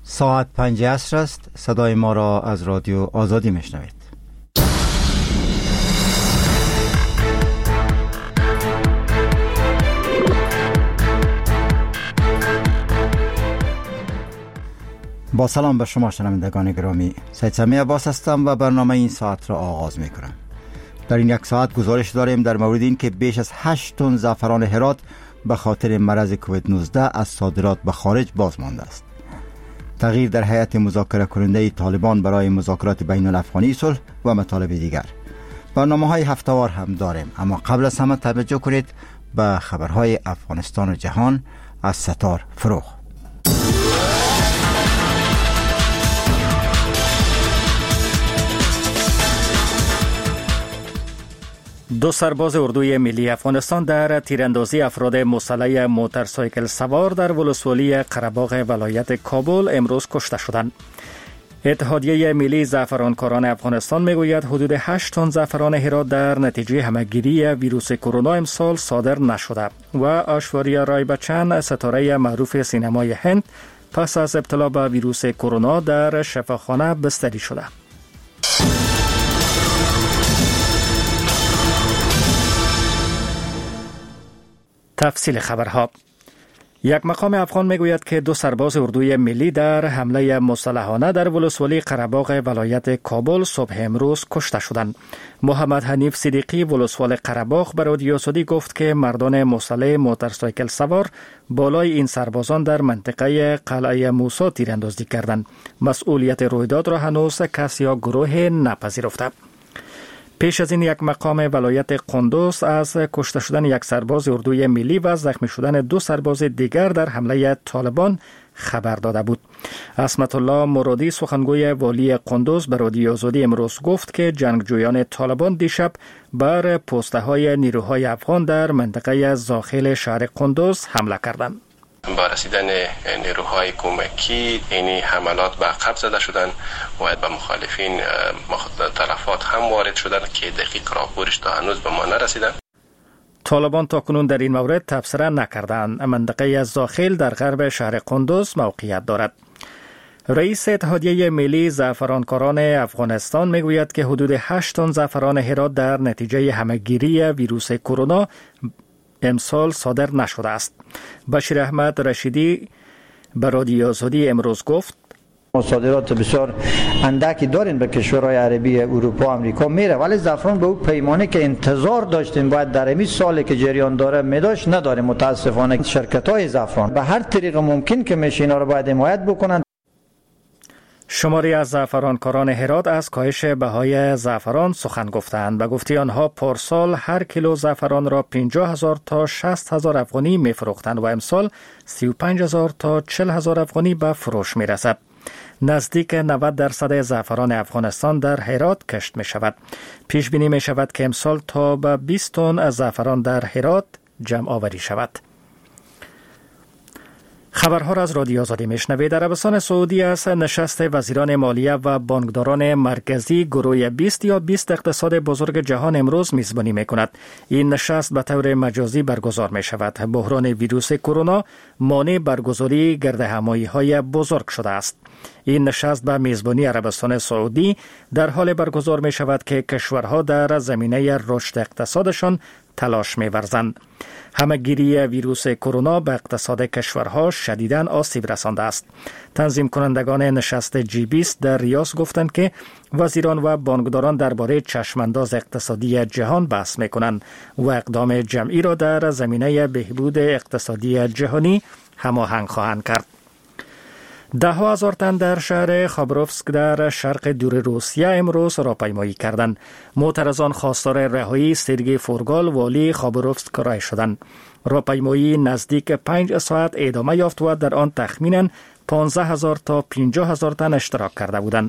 ساعت 5 عصر است. صدای ما را از رادیو آزادی میشنوید. با سلام به شما شنوندگان گرامی، سید سمیع عباس هستم و برنامه این ساعت را آغاز می کنم. در این یک ساعت گزارش داریم در مورد این که بیش از 8 تن زعفران هرات به خاطر مرض کووید 19 از صادرات به خارج باز مانده است. تغییر در هیئت مذاکره کننده طالبان برای مذاکرات بین الافغانی صلح و مطالب دیگر. برنامه‌های هفته‌وار هم داریم، اما قبل از همه توجه کنید به خبرهای افغانستان و جهان از ستار فروغ. دو سرباز اردوی ملی افغانستان در تیراندازی افراد مسلح موتورسایکل سوار در ولسوالی قره‌باغ ولایت کابل امروز کشته شدند. اتحادیه ملی زعفرانکاران افغانستان میگوید حدود 8 تن زعفران هرات در نتیجه همه‌گیری ویروس کرونا امسال صادر نشده و آشوریا رای بچن، ستاره معروف سینمای هند، پس از ابتلا به ویروس کرونا در شفاخانه بستری شده. تفصیل خبرها. یک مقام افغان میگوید که دو سرباز اردوی ملی در حمله مسلحانه در ولسوالی قره‌باغ ولایت کابل صبح امروز کشته شدند. محمد حنیف صدیقی ولسوال قره‌باغ به رادیو آزادی گفت که مردان مسلح موتورسایکل سوار بالای این سربازان در منطقه قلعه موسی تیراندازی کردند. مسئولیت رویداد را هنوز کس یا گروه نپذیرفته. پیش از این یک مقام ولایت قندوز از کشته شدن یک سرباز اردوی ملی و زخمی شدن دو سرباز دیگر در حمله طالبان خبر داده بود. عصمت الله مرادی سخنگوی والی قندوز به رادیو آزادی امروز گفت که جنگجویان طالبان دیشب بر پوسته های نیروهای افغان در منطقه داخل شهر قندوز حمله کردند. با رسیدن نیروهای کمکی این حملات به عقب زده شدند و به مخالفین تلفات هم وارد شدند که دقیق راپورش تا هنوز به ما نرسیدند. طالبان تاکنون در این مورد تبصره نکردند. منطقه داخل در غرب شهر قندوز موقعیت دارد. رئیس اتحادیه ملی زعفرانکاران افغانستان میگوید که حدود 8 تن زعفران هرات در نتیجه همه‌گیری ویروس کرونا امسال صادر نشده است. بشیر احمد رشیدی به رادیو آزادی امروز گفت ما صادرات بسیار اندکی داریم به کشورهای عربی، اروپا، آمریکا میره، ولی زعفران به اون پیمانه که انتظار داشتیم باید در این سالی که جریان داره میداشت نداریم. متاسفانه شرکت‌های زعفران به هر طریق ممکن که میشه اینا رو باید حمایت بکنن. شماری از زعفرانکاران هرات از کاهش بهای زعفران سخن گفتند. به گفته آنها پارسال هر کیلو زعفران را 50,000 تا 60,000 افغانی می فروختند و امسال 35,000 تا 40,000 افغانی به فروش می رسد. نزدیک 90% زعفران افغانستان در هرات کشت می شود. پیش بینی می شود که امسال تا به 20 تن زعفران در هرات جمع آوری شود. خبرها را از رادیو آزادی میشنوید. عربستان سعودی از نشست وزیران مالیه و بانکداران مرکزی گروه 20 یا 20 اقتصاد بزرگ جهان امروز میزبانی میکند. این نشست به طور مجازی برگزار می شود. بحران ویروس کرونا مانع برگزاری گردهمایی‌های بزرگ شده است. این نشست به میزبانی عربستان سعودی در حال برگزار می شود که کشورها در زمینه رشد اقتصادشان تلاش می ورزند. همه‌گیری ویروس کرونا به اقتصاد کشورها شدیداً آسیب رسانده است. تنظیم کنندگان نشست G20 در ریاض گفتند که وزیران و بانکداران درباره چشمانداز اقتصادی جهان بحث می‌کنند و اقدام جمعی را در زمینه بهبود اقتصادی جهانی هماهنگ خواهند کرد. 10,000 تن در شهر خابروفسک در شرق دور روسیه امروز راهپیمایی کردند. معترضان خواستار رهایی سرگئی فورگال والی خابروفسک رای شدند. راهپیمایی نزدیک 5 ساعت ادامه یافت و در آن تخمیناً 15,000 تا 50,000 تن اشتراک کرده بودند.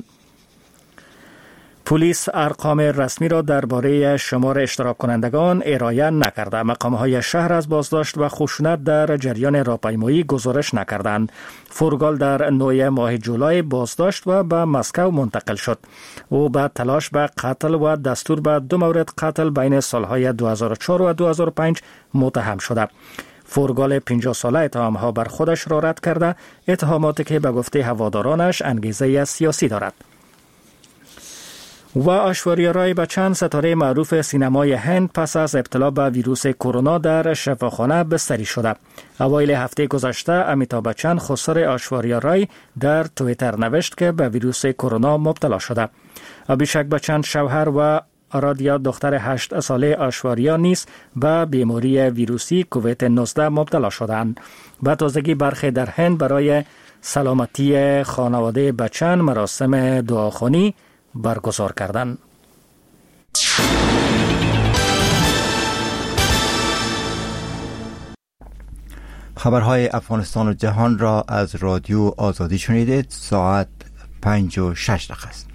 پلیس ارقام رسمی را درباره شمار اشتراک کنندگان ارائه نکرده. مقام‌های شهر از بازداشت و خشونت در جریان راهپیمایی گزارش نکردند. فورگال در 9 ماه جولای بازداشت و به مسکو منتقل شد. او بعد تلاش به قتل و دستور به 2 مورد قتل بین سالهای 2004 و 2005 متهم شده. فورگال 50 ساله اتهامها بر خودش را رد کرده، اتهاماتی که به گفته هوادارانش انگیزه سیاسی دارد. و ایشوریا رای بچن، ستاره معروف سینمای هند، پس از ابتلا به ویروس کرونا در شفاخانه بستری شده. اوایل هفته گذشته امیتابh بچن، خسر ایشوریا رای، در توییتر نوشت که به ویروس کرونا مبتلا شده. ابھیشک بچن شوهر و آرادیا دختر 8 ساله ایشوریا نیز به بیماری ویروسی کووید 19 مبتلا شدند. به تازگی برخی در هند برای سلامتی خانواده بچن مراسم دعاخوانی برگزار کردند. خبرهای افغانستان و جهان را از رادیو آزادی شنیدید. ساعت 5:06 است.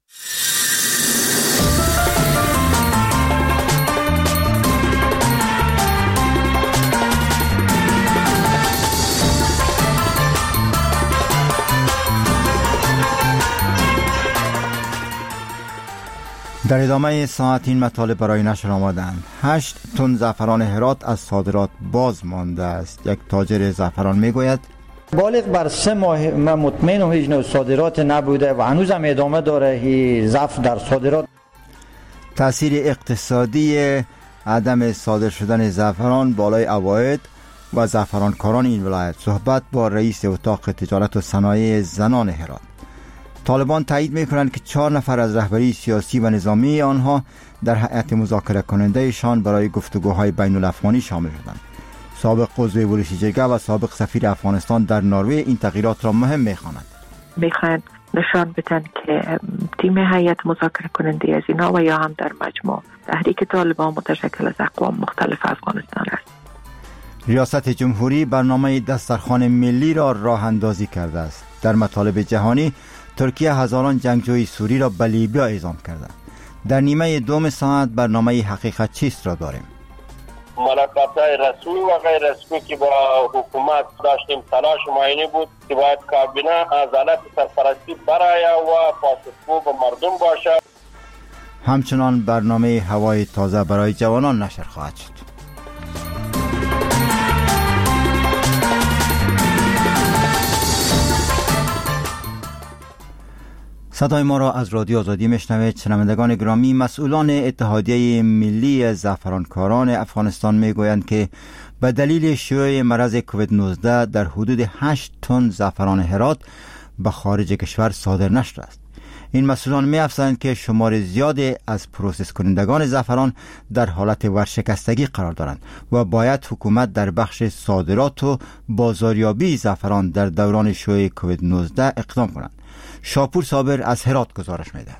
در ادامه ساعت این مطالب برای نشر آمدند. 8 تن زعفران هرات از صادرات باز مانده است. یک تاجر زعفران میگوید بالغ بر 3 ماه من مطمئنم هیچ نوع صادرات نبوده و هنوز هم ادامه داره هی ضعف در صادرات. تأثیر اقتصادی عدم صادر شدن زعفران بالای عواید و زعفرانکاران این ولایت. صحبت با رئیس اتاق تجارت و صنایع زنان هرات. طالبان تایید می‌کنند که 4 نفر از رهبری سیاسی و نظامی آنها در هیئت مذاکره کننده‌شان برای گفتگوهای بین الافغانی شامل شدند. سابق عضو بلوچ جرگه و سابق سفیر افغانستان در نروژ این تغییرات را مهم می‌خوانند. می‌خواهند نشان بدن که تیم هیئت مذاکره کننده از اینا و یا هم در مجموع تحریک طالبان متشکل از اقوام مختلف افغانستان است. ریاست جمهوری برنامه دسترخوان ملی را راه اندازی کرده است. در مطالب جهانی ترکیه هزاران جنگجوی سوری را به لیبیا اعزام کرده. در نیمه دوم ساعت برنامه حقیقت چیست را داریم. ملاقات‌های رسمی و غیر رسمی که با حکومت داشتیم تلاش معینی بود که باید کابینه از حالت سرپرستی برآید و پاسخگو به مردم باشد. همچنان برنامه هوای تازه برای جوانان نشر خواهد شد. صدای ما را از رادیو آزادی میشنوید. شنوندگان گرامی، مسئولان اتحادیه ملی زعفرانکاران افغانستان میگویند که به دلیل شیوع مرض کووید 19 در حدود 8 تن زعفران هرات به خارج کشور صادر نشده است. این مسئولان می‌افزایند که شمار زیادی از پروسس کنندگان زعفران در حالت ورشکستگی قرار دارند و باید حکومت در بخش صادرات و بازاریابی زعفران در دوران شیوع کووید 19 اقدام کند. شاپور صابر از هرات گزارش می‌دهد.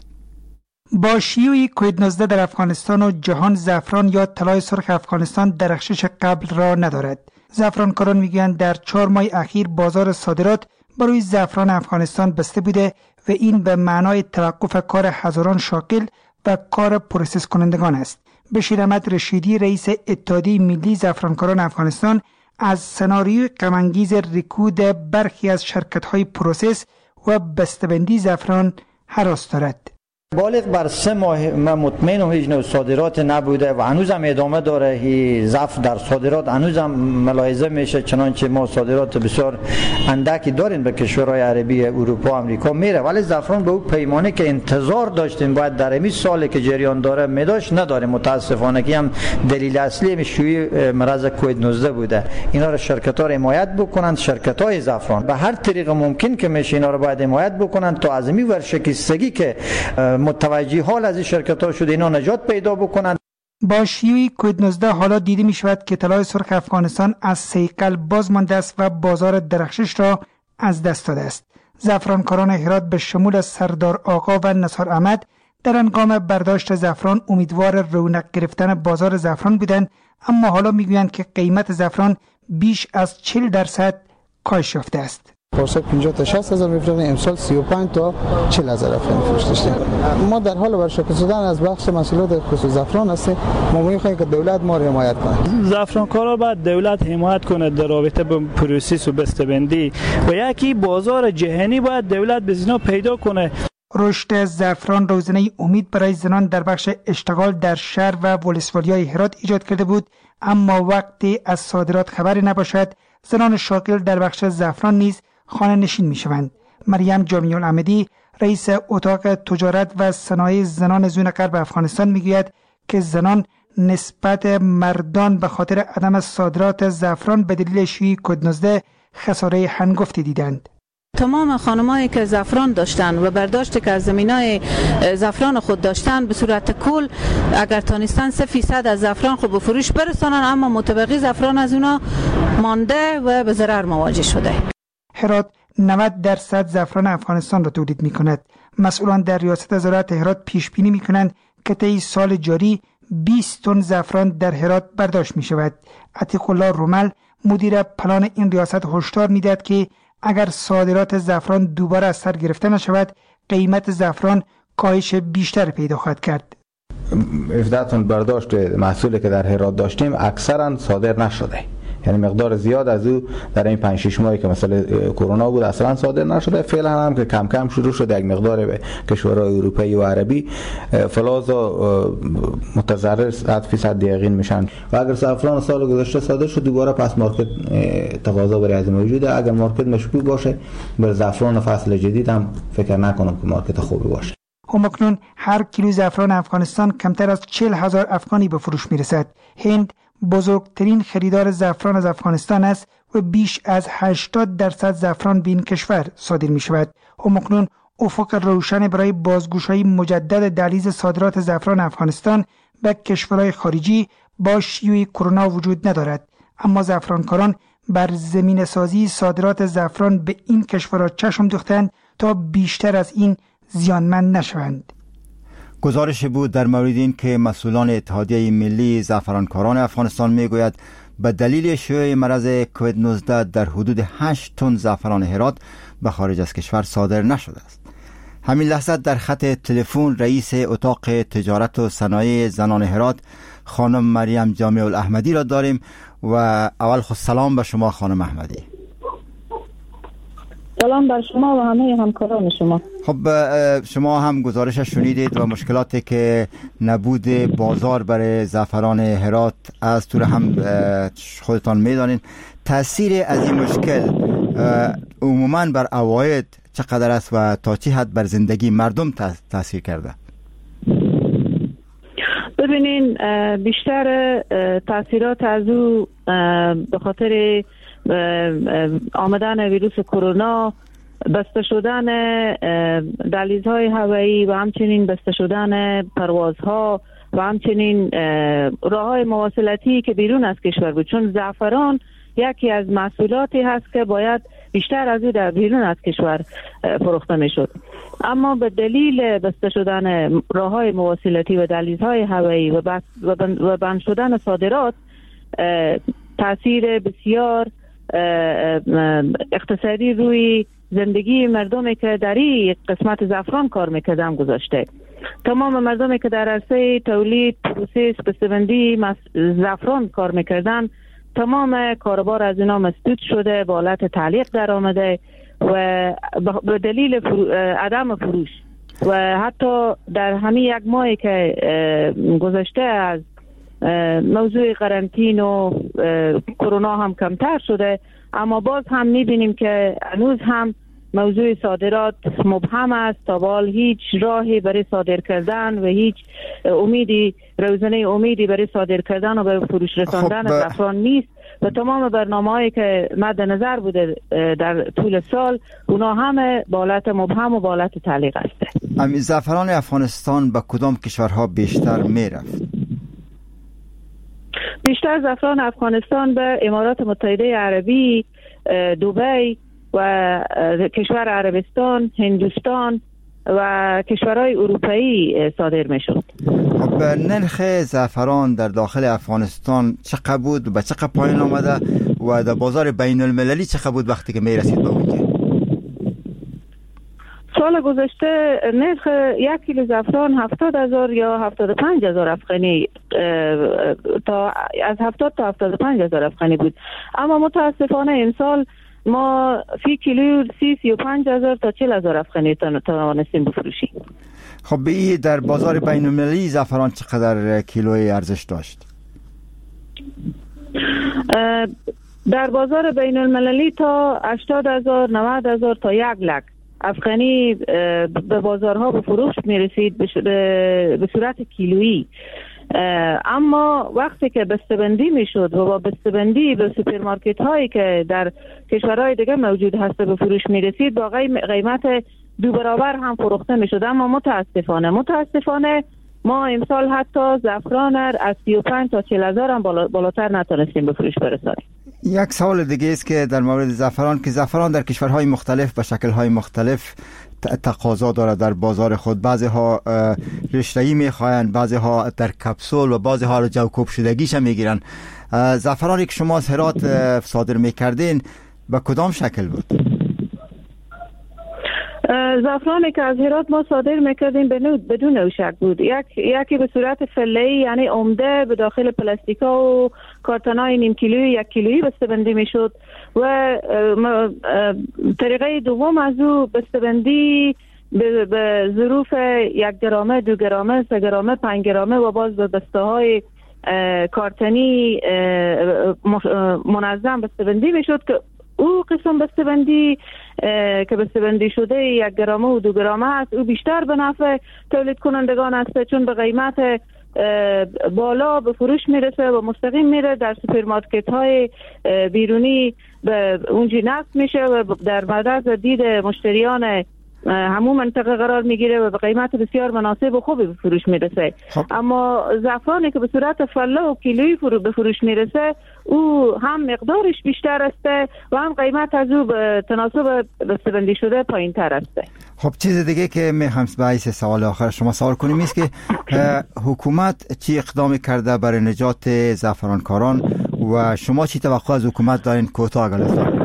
با شیوع کووید 19 در افغانستان و جهان، زعفران یا طلای سرخ افغانستان درخشش قبل را ندارد. زعفرانکاران میگویند در 4 ماه اخیر بازار صادرات برای زعفران افغانستان بسته بوده و این به معنای توقف کار هزاران شاغل و کار پروسس کنندگان است. بشیر احمد رشیدی، رئیس اتحادیه ملی زعفرانکاران افغانستان، از سناریوی غم‌انگیز رکود برخی از شرکت‌های پروسس و بسته‌بندی زعفران هراس دارد. بالغ بر 3 ماه من مطمئنم هیچ نوع صادرات نبوده و هنوز هم ادامه داره هی ضعف در صادرات. هنوز هم ملاحظه میشه چنانچه ما صادرات بسیار اندکی داریم به کشورهای عربی، اروپا، آمریکا میره، ولی زعفران به اون پیمانه که انتظار داشتیم باید در این سالی که جریان داره میداشت نداره. متاسفانه که هم دلیل اصلی شیوع مرض کووید 19 بوده. اینا رو شرکت‌ها حمایت بکنند، شرکت‌های زعفران به هر طریق ممکن که میشه اینا رو باید حمایت بکنند تا از این ورشکستگی که متوجه حال از این شرکت‌ها شده اینا نجات پیدا بکنند. با شیوع کووید 19 حالا دیده می شود که طلای سرخ افغانستان از صیقل باز مانده است و بازار درخشش را از دست داده است. زعفرانکاران هرات به شمول سردار آقا و نثار احمد در هنگام برداشت زعفران امیدوار رونق گرفتن بازار زعفران بودند، اما حالا میگویند که قیمت زعفران بیش از 40% کاهش یافته است. پارسال 50 تا 60 هزار می‌فروختیم، امسال 35 تا 40 هزار می‌فروشیم. ما در حال ورشکست شدن از بخش مسئولات خصوص زعفران هستیم. ما می‌خوایم که دولت ما را حمایت کنه. زعفرانکارا باید دولت حمایت کنه در رابطه با پروسس و بسته‌بندی و یکی بازار جهانی باید دولت به اینا پیدا کنه. رشد زعفران روزنه امید برای زنان در بخش اشتغال در شهر و ولسوالیای هرات ایجاد کرده بود، اما وقتی از صادرات خبری نباشد زنان شاغل در بخش زعفران نیز خانه نشین می شوند. مریم جامی الاحمدی رئیس اتاق تجارت و صنایع زنان زون غرب افغانستان میگوید که زنان نسبت مردان به خاطر عدم صادرات زعفران به دلیل شیوع کووید-19 خساره هنگفتی دیدند. تمام خانمایی که زعفران داشتن و برداشتی که از زمینای زعفران خود داشتن به صورت کل اگر تانستن 3% از زعفران خود به فروش برسانن، اما متبقی زعفران از اونا مانده و به ضرر مواجه شده. هرات 90% زعفران افغانستان را تولید می کند. مسئولان در ریاست زراعت هرات پیش بینی می کنند که طی سال جاری 20 تن زعفران در هرات برداشت می شود. عتیق الله رومل مدیر پلان این ریاست هشدار می دهد که اگر صادرات زعفران دوباره از سر گرفته نشود قیمت زعفران کاهش بیشتر پیدا خواهد کرد. 17 تن برداشت محصولی که در هرات داشتیم اکثرا صادر نشده، یعنی مقدار زیاد از او در این 5-6 ماهی که مثلا کرونا بود اصلا صادر نشده. فعلا هم که کم کم شروع شده یک مقدار به کشورهای اروپایی و عربی فلز متضرر 100% یقین میشن و اگر زعفران سال گذشته صادر شد دوباره پس مارکت تقاضا برای از موجوده. اگر مارکت مشکوک باشه بر زعفران فصل جدید هم فکر نکنم که مارکت خوبی باشه. همکنون هر کیلو زعفران افغانستان کمتر از 40,000 افغانی به فروش میرسد. هند بزرگترین خریدار زعفران از افغانستان است و بیش از 80% زعفران به این کشور صادر می شود. همکنون افق روشن برای بازگشایی مجدد دهلیز صادرات زعفران افغانستان به کشورهای خارجی با شیوع کرونا وجود ندارد، اما زعفرانکاران بر زمین سازی صادرات زعفران به این کشورها چشم دوختند تا بیشتر از این زیانمند نشوند. گزارش بود در مورد این که مسئولان اتحادیه ملی زعفرانکاران افغانستان میگوید به دلیل شیوع مرض کووید-19 در حدود 8 تن زعفران هرات به خارج از کشور صادر نشده است. همین لحظه در خط تلفن رئیس اتاق تجارت و صنایع زنان هرات خانم مریم جامی الاحمدی را داریم و اول خود سلام به شما خانم احمدی. سلام بر شما و همه همکاران شما. خب شما هم گزارش شنیدید و مشکلاتی که نبود بازار برای زعفران هرات از طور هم خودتان میدانید. تاثیر از این مشکل عموماً بر عواید چقدر است و تا چه حد بر زندگی مردم تاثیر کرده؟ ببینین بیشتر تاثیرات از او به خاطر آمدن ویروس کرونا، بسته شدن دهلیزهای هوایی و همچنین بسته شدن پروازها و همچنین راههای مواصلاتی که بیرون از کشور بود، چون زعفران یکی از محصولاتی هست که باید بیشتر از او در بیرون از کشور فروخته می شد. اما به دلیل بسته شدن راههای مواصلاتی و دهلیزهای هوایی و بند شدن صادرات تاثیر بسیار اقتصادی روی زندگی مردمی که در این قسمت زعفران کار میکردن گذاشته. تمام مردمی که در عرصه تولید، پروسس، بسته‌بندی زعفران کار میکردن، تمام کاروبار از اینا مسدود شده، به حالت تعلیق در آمده و به دلیل عدم فروش و حتی در همین یک ماهی که گذشته از موضوع قرنطینه و کرونا هم کمتر شده، اما باز هم میبینیم که هنوز هم موضوع صادرات مبهم است. تا به حال هیچ راهی برای صادر کردن و هیچ روزنه امیدی برای صادر کردن و برای فروش رساندن زعفران نیست و تمام برنامه‌هایی که مد نظر بوده در طول سال اونا همه با حالت مبهم و با حالت تعلیق است. زعفران افغانستان به کدام کشورها بیشتر میرفت؟ بیشتر زعفران افغانستان به امارات متحده عربی، دبی و کشور عربستان، هندوستان و کشورهای اروپایی صادر میشد. خب نرخ زعفران در داخل افغانستان چقدر بود و به چقدر پایین آمده و در بازار بین المللی چقدر بود وقتی که میرسید به اونجا؟ سال گذشته نرخ 1 کیلو زعفران 70,000 یا 75,000 افغانی از 70 تا 75,000 افغانی بود، اما متاسفانه این سال ما فی کیلو 35 هزار تا 40 هزار افغانی توانستیم بفروشیم. خب این در بازار بین المللی زعفران چقدر کیلوی ارزش داشت؟ در بازار بین المللی تا 80 هزار 90 هزار تا 1 لک افغانی به بازارها به فروش می رسید به صورت کیلویی. اما وقتی که بسته‌بندی میشد و با بسته‌بندی به سوپرمارکت هایی که در کشورهای دیگه موجود هست به فروش می رسید با قیمت 2 برابر هم فروخته می شد. اما متاسفانه ما امسال حتی زعفران از 35 تا 40 هزار هم بالاتر نتونستیم به فروش برسانیم. یک سوال دیگه است که در مورد زعفران، که زعفران در کشورهای مختلف به شکل‌های مختلف تقاضا داره در بازار خود. بعضی ها رشته‌ای میخواین، بعضی ها در کپسول و بعضی ها رو جوکوب شدگیش هم میگیرن. زعفرانی که شما از هرات صادر میکردین به کدام شکل بود؟ زعفرانی که از هرات ما صادر میکردیم بدون نوشک بود. یکی به صورت فله‌ای، یعنی عمده به داخل پلاستیکا و کارتونای نیم کیلویی 1 کیلویی بسته‌بندی میشد و طریقه دوم از او بسته‌بندی به ظروف 1 گرمه 2 گرمه 3 گرمه 5 گرمه و باز به بسته‌های کارتنی منظم بسته‌بندی میشد که او قسم بسته‌بندی که بسته‌بندی شده 1 گرمه و 2 گرمه است، او بیشتر به نفع تولید کنندگان است چون به قیمت بالا به فروش میرسه و مستقیم میره در سوپرمارکت های بیرونی به اونجا نصب میشه و در معرض دید مشتریان همون منطقه قرار میگیره و به قیمت بسیار مناسب و خوبی به فروش میرسه. اما زعفرانی که به صورت فله و کیلویی به فروش میرسه او هم مقدارش بیشتر است و هم قیمت از او به تناسب بسته‌بندی شده پایین تر است. خب چیز دیگه که میخوام باعث سوال آخر شما سوال کنیم است که حکومت چی اقدام کرده برای نجات زعفرانکاران و شما چی توقع از حکومت دارین؟ کوتاه لطفا.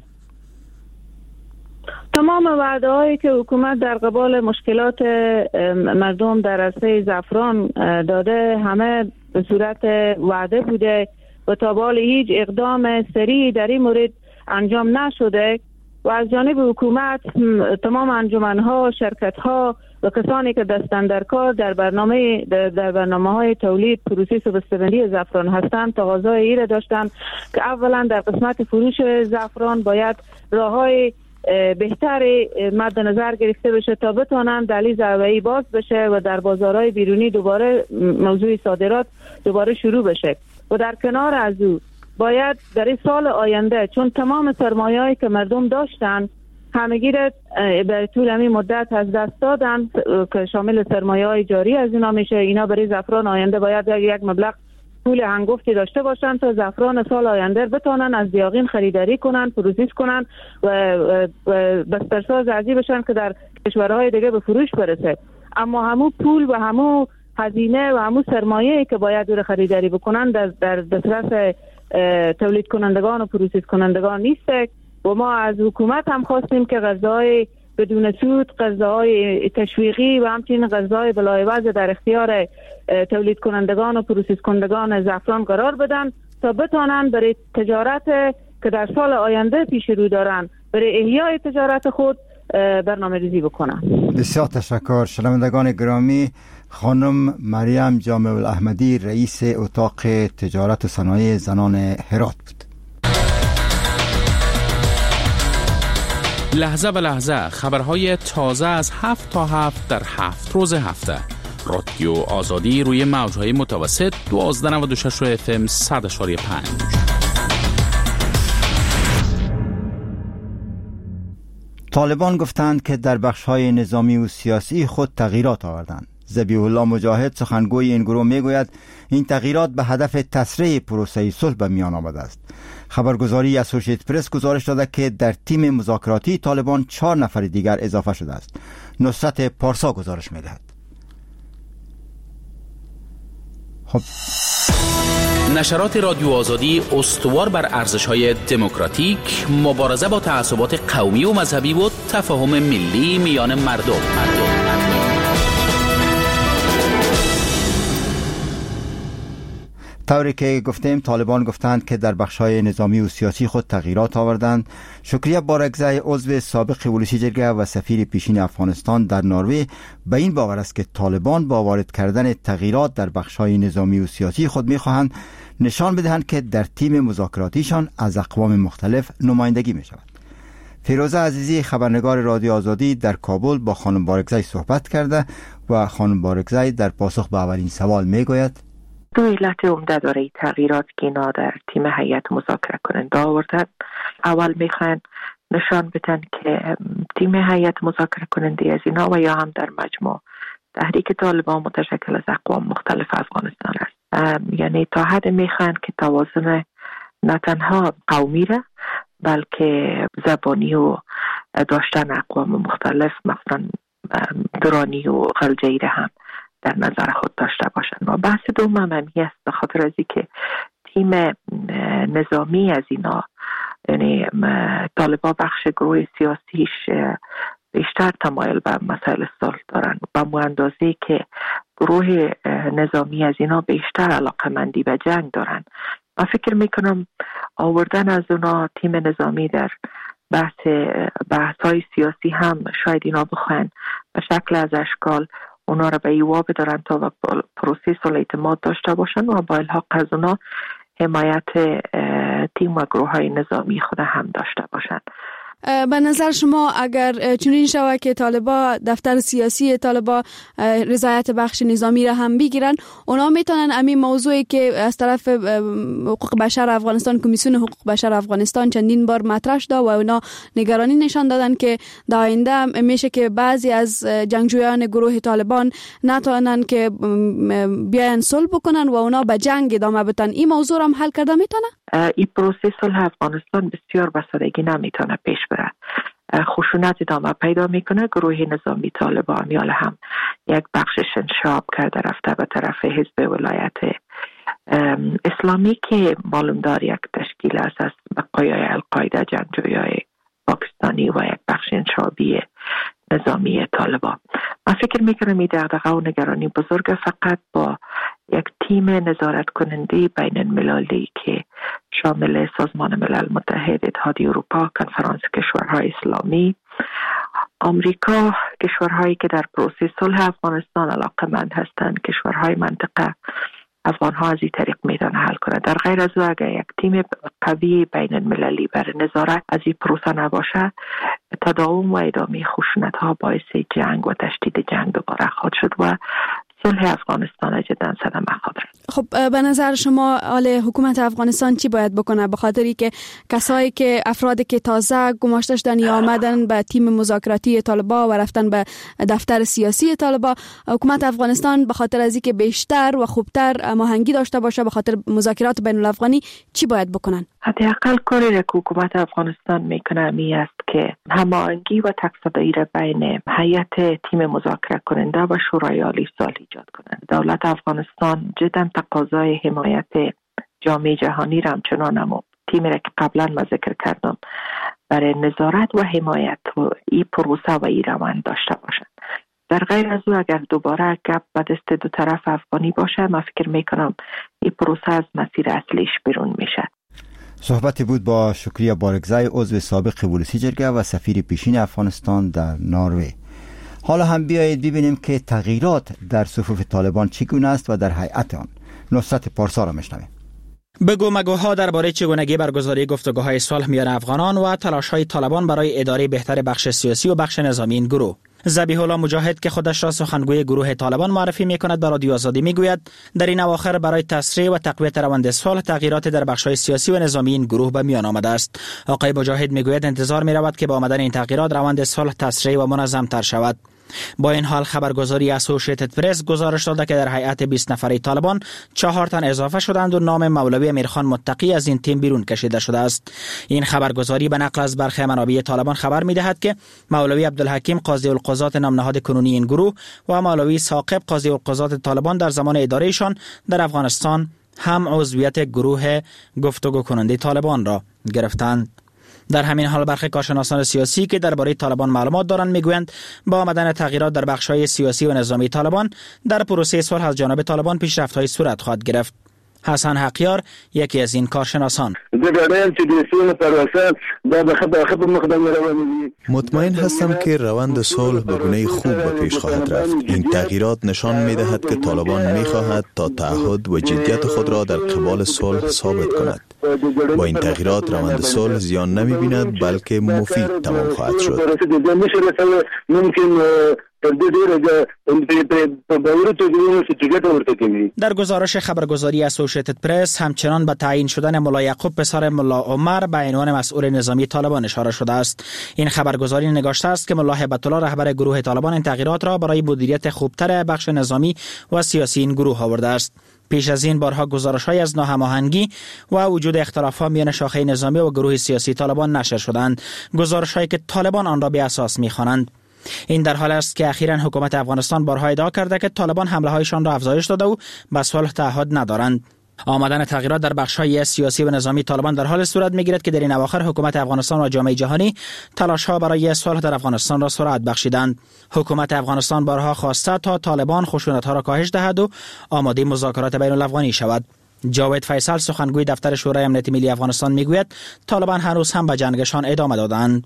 تمام وعده هایی که حکومت در قبال مشکلات مردم در عرصه زعفران داده همه به صورت وعده بوده و تا به حال هیچ اقدام سریع در این مورد انجام نشده و از جانب حکومت تمام انجمنها، شرکتها و کسانی که دستن در کار در برنامه‌های تولید، پروسس و بسته‌بندی زعفران هستند تقاضای این را داشتند که اولا در قسمت فروش زعفران باید راههای بهتر مد نظر گرفته بشه تا بتونن دهلیز اولیه باز بشه و در بازارهای بیرونی دوباره موضوع صادرات دوباره شروع بشه و در کنار از او باید در این سال آینده چون تمام سرمایه‌ای که مردم داشتن همگی را به طول همین مدت از دست دادن که شامل سرمایه‌های جاری از اینا میشه، اینا برای زعفران آینده باید یک مبلغ پول هنگفتی داشته باشن تا زعفران سال آینده بتونن از دیاغین خریداری کنن، پروسس کنن و بسترساز ارزی بشن که در کشورهای دیگه به فروش برسه. اما همون پول و همون هزینه و همون سرمایه‌ای که باید رو خریداری بکنن در دسترس تولید کنندگان و پروسس کنندگان نیسته و ما از حکومت هم خواستیم که غذای بدون سود، غذاهای تشویقی و همچنین غذای بلایوز در اختیار تولید کنندگان و پروسس کنندگان زعفران قرار بدن تا بتونن برای تجارت که در سال آینده پیش رو دارن برای احیای تجارت خود برنامه ریزی بکنن. بسیار تشکر. شنوندگان گرامی، خانم مریم جامع الاحمدی رئیس اتاق تجارت و صنایع زنان هرات بود. لحظه به لحظه خبرهای تازه از 7 تا 7 در 7 روز هفته. رادیو آزادی روی موجهای متوسط 1296 FM 100.5. طالبان گفتند که در بخش‌های نظامی و سیاسی خود تغییرات آوردند. ذبیح الله مجاهد سخنگوی این گروه میگوید این تغییرات به هدف تسریع پروسه صلح به میان آمده است. خبرگزاری اسوشییتد پرس گزارش داده که در تیم مذاکراتی طالبان 4 نفر دیگر اضافه شده است. نصرت پارسا گزارش میدهد. خب نشرات رادیو آزادی استوار بر ارزش‌های دموکراتیک، مبارزه با تعصبات قومی و مذهبی و تفاهم ملی میان مردم. طوری که گفتیم طالبان گفتند که در بخش‌های نظامی و سیاسی خود تغییرات آوردند. شکریه بارگزای عضو سابق ولسی جرگه و سفیر پیشین افغانستان در نروژ به این باور است که طالبان با وارد کردن تغییرات در بخش‌های نظامی و سیاسی خود می‌خواهند نشان بدهند که در تیم مذاکراتیشان از اقوام مختلف نمایندگی می‌شود. فیروزه عزیزی خبرنگار رادیو آزادی در کابل با خانم بارگزای صحبت کرده و خانم بارگزای در پاسخ به اولین سوال میگوید: دو علت عمده داره تغییرات که اینا در تیم هیئت مذاکره کننده آوردن. اول میخوان نشان بدن که تیم هیئت مذاکره کننده از اینا و یا هم در مجموع تحریک طالبان متشکل از اقوام مختلف افغانستان است. یعنی تا حد میخوان که توازن نه تنها قومی را بلکه زبانی و داشتن اقوام مختلف مثلا درانی و غلجه‌ای را هم در نظر خود داشته باشند. و بحث دوم معنی است به خاطر از اینکه تیم نظامی از اینا، یعنی طالبان بخش گروه سیاسیش بیشتر تمایل به مسائل صلح دارن به اندازه که گروه نظامی از اینا بیشتر علاقه‌مندی به جنگ دارن. من فکر میکنم آوردن از اونا تیم نظامی در بحث‌های سیاسی هم شاید اینا بخواین به شکل از اشکال اونا را به ایوا بدارن تا و پروسه صلح اعتماد داشته باشن و با الحاق از اونا حمایت تیم و گروه های نظامی خود هم داشته باشن. به نظر شما اگر چنین شود که طالبا دفتر سیاسی طالبا رضایت بخش نظامی را هم بگیرن، اونا میتونن همین موضوعی که از طرف حقوق بشر افغانستان، کمیسیون حقوق بشر افغانستان چندین بار مطرح شده و اونا نگرانی نشان دادن که در آینده میشه که بعضی از جنگجویان گروه طالبان نتونن که بیاین صلح بکنن و اونا به جنگ ادامه بدن. این موضوع هم حل کرده میتونه؟ این پروسه صلح افغانستان بسیار به سادگی نمیتونه پیش بره. خشونت ادامه پیدا میکنه. گروه نظامی طالبان یا هم یک بخشش انشعاب کرده رفته به طرف حزب ولایت اسلامی که معلوم دار یک تشکیل است از بقایای القاعده، جنگجویای پاکستانی و یک بخش انشعابی نظامی طالبان. من فکر میکنم این دغدغه و نگرانی بزرگ فقط با یک تیم نظارت کننده بین المللی که شامل سازمان ملل متحد، اتحادیه اروپا، کنفرانس کشورهای اسلامی، آمریکا، کشورهایی که در پروسه صلح افغانستان علاقه‌مند هستند، کشورهای منطقه، افغانها از این طریق میتونه حل کنه. در غیر از او اگر یک تیم قوی بین المللی برای نظارت از این پروسه نباشه، تداوم و ادامه خشونت ها باعث جنگ و تشدید جنگ دوباره خواهد شد و صلح افغانستان جدا صدمه خواهد رسید. خب به نظر شما حال حکومت افغانستان چی باید بکنه؟ به خاطری که کسایی که افرادی که تازه گماشته شدن یا آمدن به تیم مذاکراتی طالبان و رفتن به دفتر سیاسی طالبان، حکومت افغانستان به خاطر از اینکه بیشتر و خوبتر هماهنگی داشته باشه به خاطر مذاکرات بین الافغانی چی باید بکنن؟ حداقل کاری که حکومت افغانستان میکنه می است که هماهنگی و تک‌صدایی را بین هیئت تیم مذاکره کننده و شورای عالی صلح ایجاد کنند. دولت افغانستان جدا تقاضای حمایت جامعه جهانی را همچنان نمود. تیمی را که قبلا من ذکر کردم برای نظارت و حمایت و این پروسه و این روند داشته باشند. در غیر از او اگر دوباره گپ به دست دو طرف افغانی باشه، من فکر میکنم این پروسه از مسیر اصلیش بیرون میشه. صحبتی بود با شکریه بارگزای عضو سابق ولسی جرگه و سفیر پیشین افغانستان در نروژ. حالا هم بیایید ببینیم که تغییرات در صفوف طالبان چگونه است و در هیئت آن. نصرت پارسا را میشنویم. بگو مگوها درباره چگونگی برگزاری گفتگوهای صلح میان افغانان و تلاش‌های طالبان برای اداره بهتر بخش سیاسی و بخش نظامی این گروه. ذبیح الله مجاهد که خودش را سخنگوی گروه طالبان معرفی می‌کند به رادیو آزادی میگوید در این اواخر برای تسریع و تقویت روند صلح تغییرات در بخش‌های سیاسی و نظامی این گروه به میان آمده است. آقای مجاهد میگوید انتظار می‌رود که با آمدن این تغییرات روند صلح تسریع و منظم‌تر شود. با این حال خبرگزاری اسوسییتد پرس گزارش داده که در هیئت 20 نفره طالبان 4 تن اضافه شدند و نام مولوی امیرخان متقی از این تیم بیرون کشیده شده است. این خبرگزاری به نقل از برخی منابع طالبان خبر می‌دهد که مولوی عبدالحکیم قاضی القضات نام نهاد کنونی این گروه و مولوی ثاقب قاضی القضات طالبان در زمان ادارهشان در افغانستان هم عضویت گروه گفتگو کننده طالبان را گرفتند. در همین حال برخی کارشناسان سیاسی که درباره طالبان معلومات دارند میگویند با آمدن تغییرات در بخش‌های سیاسی و نظامی طالبان در پروسه صلح از جانب طالبان پیشرفت‌های صورت خواهد گرفت. حسن حقیار یکی از این کارشناسان: مطمئن هستم که روند صلح به گونه خوب به پیش خواهد رفت. این تغییرات نشان می‌دهد که طالبان می‌خواهد تا تعهد و جدیت خود را در قبال صلح ثابت کند. با این تغییرات روند صلح زیان نمی‌بیند بلکه مفید تمام خواهد شد. در گزارش خبرگزاری اسوسییتد پرس همچنان به تعیین شدن ملا یعقوب پسر ملا عمر به عنوان مسئول نظامی طالبان اشاره شده است. این خبرگزاری نگاشته است که ملا هیبت الله رهبر گروه طالبان این تغییرات را برای مدیریت خوبتر بخش نظامی و سیاسی این گروه آورده است. پیش از این بارها گزارش‌های از ناهماهنگی و وجود اختلافات میان شاخه نظامی و گروه سیاسی طالبان نشر شدند، گزارش‌هایی که طالبان آن را بی اساس می‌خوانند. این در حال است که اخیراً حکومت افغانستان بارها ادعا کرده که طالبان حمله‌هایشان را افزایش داده و به صلح تعهد ندارند. آمدن تغییرات در بخش‌های سیاسی و نظامی طالبان در حال صورت می‌گیرد که در این اواخر حکومت افغانستان و جامعه جهانی تلاش‌ها برای صلح در افغانستان را سرعت بخشیدند. حکومت افغانستان بارها خواسته تا طالبان خشونت‌ها را کاهش دهد و آماده مذاکرات بین‌الافغانی شود. جاوید فیصل سخنگوی دفتر شورای امنیت ملی افغانستان میگوید طالبان هنوز هم به جنگشان ادامه دادند.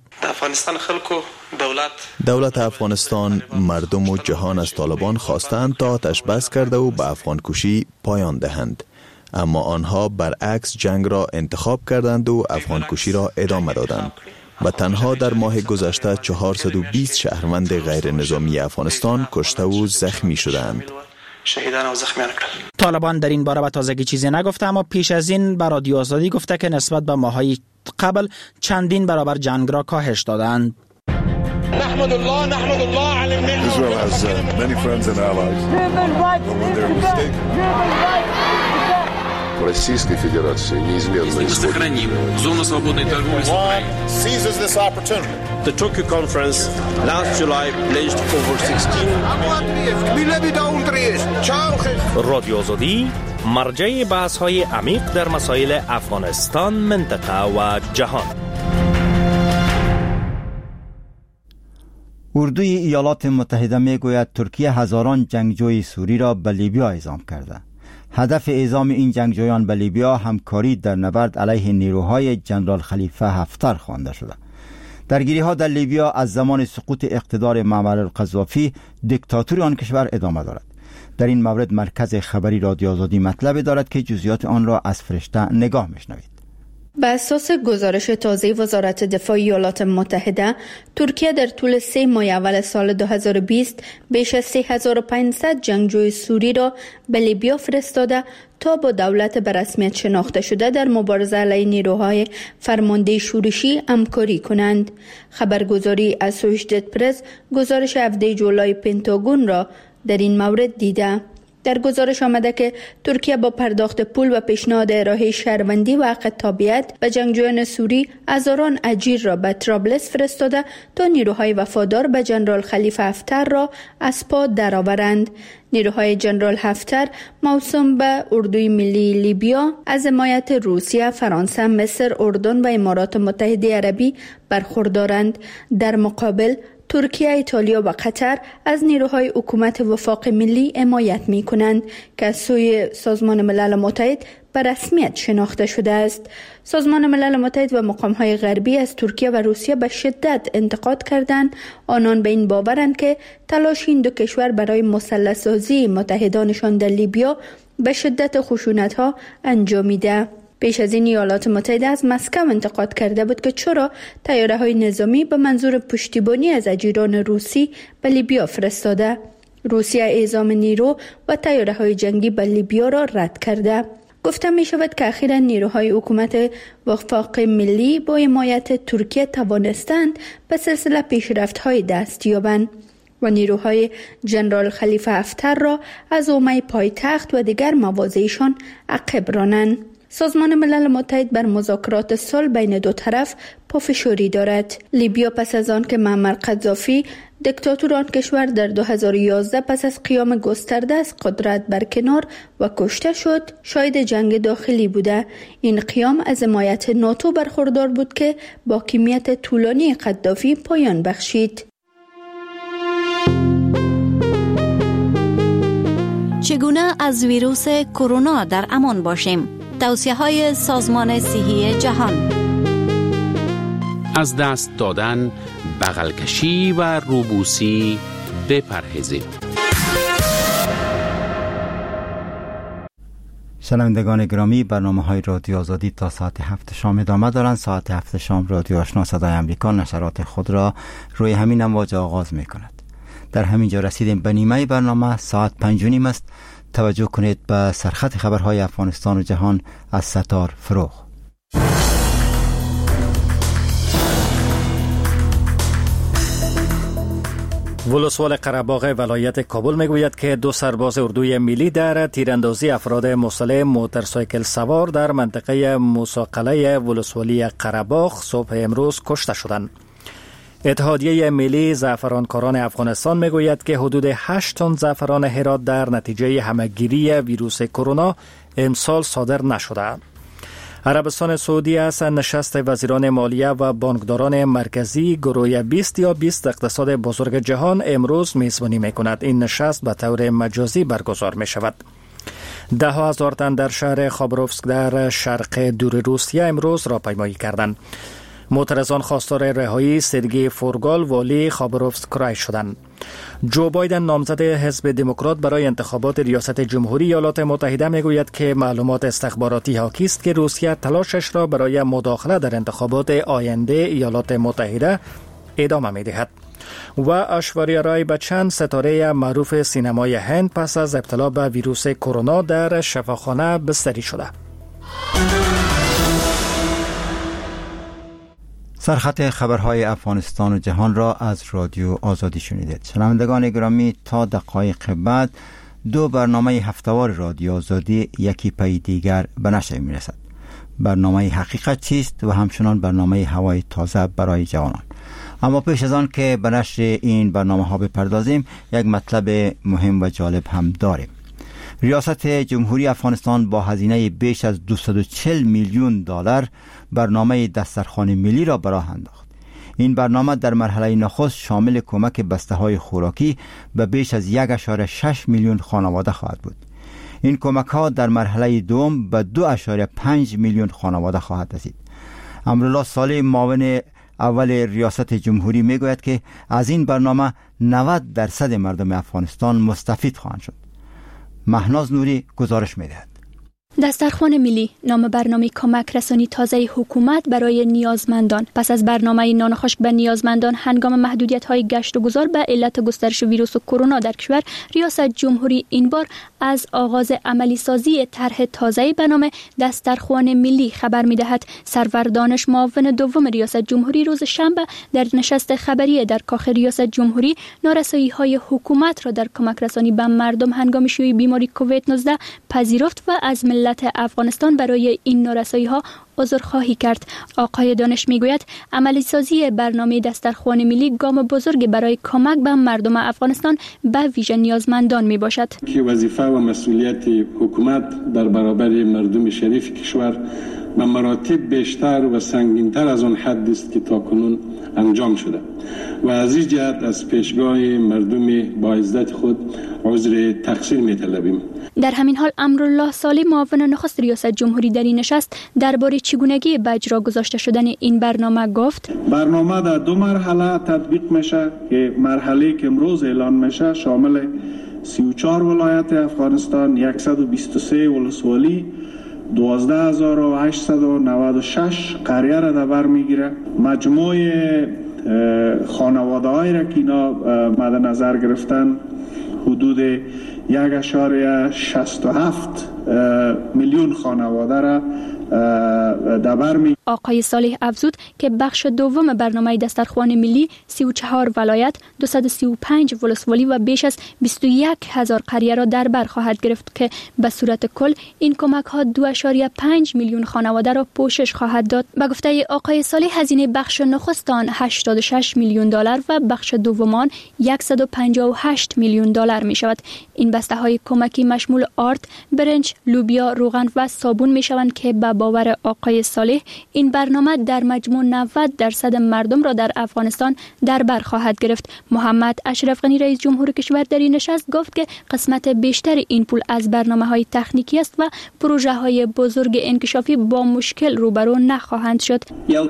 دولت افغانستان، مردم و جهان از طالبان خواستند تا آتش بس کرده و به افغان کشی پایان دهند، اما آنها برعکس جنگ را انتخاب کردند و افغان کشی را ادامه دادند و تنها در ماه گذشته 420 شهروند غیر نظامی افغانستان کشته و زخمی شدند. شهیدان و زخمیان کردند. طالبان در این باره به تازگی چیزی نگفته، اما پیش از این به رادیو آزادی گفته که نسبت به ماه‌های قبل چندین برابر جنگ را کاهش دادند. نحمد الله على الملك. Israel has many friends and allies. When they're mistaken. Российской Федерации неизменно сохраним зону свободной торговли с Украиной. Seizes this opportunity. The Tokyo conference last July pledged over 16 رادیو آزادی مرجع بحث‌های عمیق در مسائل افغانستان، منطقه و جهان. اردوی ایالات متحده میگوید ترکیه هزاران جنگجوی سوری را به لیبیا اعزام کرده. هدف اعزام این جنگجویان به لیبیا همکاری در نبرد علیه نیروهای جنرال خلیفه حفتر خوانده شده. درگیری‌ها در لیبیا از زمان سقوط اقتدار معمر القذافی دیکتاتوری آن کشور ادامه دارد. در این مورد مرکز خبری رادیو آزادی مطلبی دارد که جزئیات آن را از فرشته نگاه میشنوید. بر اساس گزارش تازه وزارت دفاع ایالات متحده، ترکیه در طول 3 ماه اول سال 2020 بیش از 3500 جنگجوی سوری را به لیبیا فرستاده تا با دولت به رسمیت شناخته شده در مبارزه علیه نیروهای فرمانده شورشی همکاری کنند. خبرگزاری اسوسییتد پرس گزارش هفته جولای پنتاگون را در این مورد دیده. در گزارش آمده که ترکیه با پرداخت پول و پیشنهاد ارائه شهروندی و حق تابعیت به جنگجویان سوری هزاران اجیر را به طرابلس فرستاده تا نیروهای وفادار به جنرال خلیفه حفتر را از پا درآورند. نیروهای جنرال حفتر موسوم به اردوی ملی لیبیا از حمایت روسیه، فرانسه، مصر، اردن و امارات متحده عربی برخوردارند. در مقابل ترکیه، ایتالیا و قطر از نیروهای حکومت وفاق ملی حمایت می کنند که از سوی سازمان ملل متحد به رسمیت شناخته شده است. سازمان ملل متحد و مقام‌های غربی از ترکیه و روسیه به شدت انتقاد کردند. آنان به این باورند که تلاش این دو کشور برای مسلح‌سازی متحدانشان در لیبیا به شدت خشونت‌ها انجامیده. پیش از این ایالات متحده از مسکو انتقاد کرده بود که چرا طیاره‌های نظامی به منظور پشتیبانی از اجیران روسی به لیبیا فرستاده. روسیه اعزام نیرو و طیاره‌های جنگی به لیبیا را رد کرده. گفته می شود که اخیراً نیروهای حکومت وفاق ملی با حمایت ترکیه توانستند به سلسله پیشرفت‌های دست یابند و نیروهای جنرال خلیفه حفتر را از حومه پایتخت و دیگر مواضعشان عقب رانند. سازمان ملل متحد بر مذاکرات صلح بین دو طرف پافشاری دارد. لیبیا پس از آن که معمر قذافی دیکتاتور آن کشور در 2011 پس از قیام گسترده از قدرت برکنار و کشته شد، شاهد جنگ داخلی بوده. این قیام از حمایت ناتو برخوردار بود که با حاکمیت طولانی قذافی پایان بخشید. چگونه چگونه از ویروس کرونا در امان باشیم؟ توصیه‌های سازمان صحی جهان. از دست دادن، بغل کشی و روبوسی بپرهیزید. شنوندگان گرامی، برنامه‌های رادیو آزادی تا ساعت 7 شام ادامه دارند. ساعت 7 شام رادیو آشنا صدای امریکا نشرات خود را روی همین امواج آغاز می‌کند. در همین جا رسیدیم به نیمه برنامه. ساعت 5:30 است. توجه کنید به سرخط خبرهای افغانستان و جهان از ستار فروغ. ولسوال قره‌باغ ولایت کابل میگوید که 2 سرباز اردوی ملی در تیراندازی افراد مسلح موتورسایکل سوار در منطقه موساقله ولسوالی قره‌باغ صبح امروز کشته شدند. اتحادیه ملی زعفرانکاران افغانستان میگوید که حدود 8 تن زعفران هرات در نتیجه همهگیری ویروس کرونا امسال صادر نشده. عربستان سعودی از نشست وزیران مالیه و بانکداران مرکزی گروه 20 یا 20 اقتصاد بزرگ جهان امروز میزبانی میکند. این نشست به طور مجازی برگزار می شود. 10,000 تن در شهر خابروفسک در شرق دور روسیه امروز راهپیمایی کردند. معترضان خواستار رهایی سرگئی فورگال والی خابروفسک رای شدند. جو بایدن نامزد حزب دموکرات برای انتخابات ریاست جمهوری ایالات متحده میگوید که معلومات استخباراتی حاکی است که روسیه تلاشش را برای مداخله در انتخابات آینده ایالات متحده ادامه میدهد. و ایشوریا رای بچن ستاره معروف سینمای هند پس از ابتلا به ویروس کرونا در شفاخانه بستری شده. سرخط خبرهای افغانستان و جهان را از رادیو آزادی شنیدید. شنوندگان گرامی، تا دقایق بعد 2 برنامه هفته‌وار رادیو آزادی یکی پی دیگر به نشر می‌رسد. برنامه حقیقت چیست و همچنان برنامه هوای تازه برای جوانان. اما پیش از آن که به نشر این برنامه‌ها بپردازیم، یک مطلب مهم و جالب هم داریم. ریاست جمهوری افغانستان با هزینه بیش از 240 میلیون دلار برنامه دسترخوان ملی را به راه انداخت. این برنامه در مرحله نخست شامل کمک بسته‌های خوراکی به بیش از 1.6 میلیون خانواده خواهد بود. این کمک‌ها در مرحله دوم به 2.5 میلیون خانواده خواهد رسید. امرالله صالح، معاون اول ریاست جمهوری، میگوید که از این برنامه 90% مردم افغانستان مستفید خواهند شد. مهناز نوری گزارش می‌دهد. دسترخوان ملی نام برنامه کمک رسانی تازه حکومت برای نیازمندان پس از برنامه نان خشک به نیازمندان هنگام محدودیت‌های گشت و گذار به علت گسترش ویروس کرونا در کشور، ریاست جمهوری این بار از آغاز عملی سازی طرح تازه به نام دسترخوان ملی خبر می‌دهد. سرور دانش، معاون دوم ریاست جمهوری، روز شنبه در نشست خبری در کاخ ریاست جمهوری نارسایی‌های حکومت را در کمک رسانی به مردم هنگام شیوع بیماری کووید 19 پذیرفت و از ملت افغانستان برای این نارسایی‌ها عذرخواهی کرد. آقای دانش میگوید عملی سازی برنامه دسترخوان ملی گام بزرگ برای کمک به مردم افغانستان به ویژه نیازمندان می باشد. که وظیفه و مسئولیت حکومت در برابر مردم شریف کشور به مراتب بیشتر و سنگین‌تر از آن حد است که تاکنون انجام شده و از این جهت از پیشگاه مردم با عزت خود عذر تقصیر می‌طلبیم. در همین حال امرالله صالح، معاون نخست ریاست جمهوری، در این نشست درباره چگونگی به اجرا گذاشته شدن این برنامه گفت: برنامه در 2 مرحله تطبیق میشه که مرحله که امروز اعلان میشه شامل 34 ولایت افغانستان، 123 ولسوالی، 12896 قریه را در بر میگیره. مجموع خانواده هایی را که اینا مد نظر گرفتن حدود 1.67 میلیون خانواده را در بر می. آقای صالح افزود که بخش دوم برنامه دسترخوان ملی 34 ولایت، 235 ولسوالی و بیش از 21,000 قریه را در بر خواهد گرفت که به صورت کل این کمک ها 2.5 میلیون خانواده را پوشش خواهد داد. به گفته آقای صالح، هزینه بخش نخست آن 86 میلیون دلار و بخش دوم آن 158 میلیون دلار می شود. این بسته های کمکی مشمول آرد، برنج، لوبیا، روغن و صابون می شوند که به باور آقای صالح این برنامه در مجموع 90% مردم را در افغانستان در بر خواهد گرفت. محمد اشرف غنی رئیس جمهور کشور در این نشست گفت که قسمت بیشتر این پول از برنامه‌های تکنیکی است و پروژه‌های بزرگ انکشافی با مشکل روبرو نخواهند شد.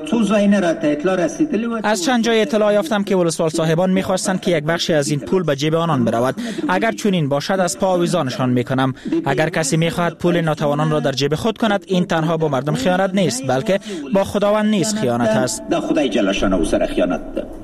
از چند جای اطلاع یافتم که ولسوال صاحبان می‌خواستند که یک بخشی از این پول به جیب آنان برود. اگر چنین باشد از پا آویزانشان می‌کنم. اگر کسی می‌خواهد پول ناتوانان را در جیب خود کند، این تنها با مردم خیانت نیست، بلکه با خداوند نیز خیانت است.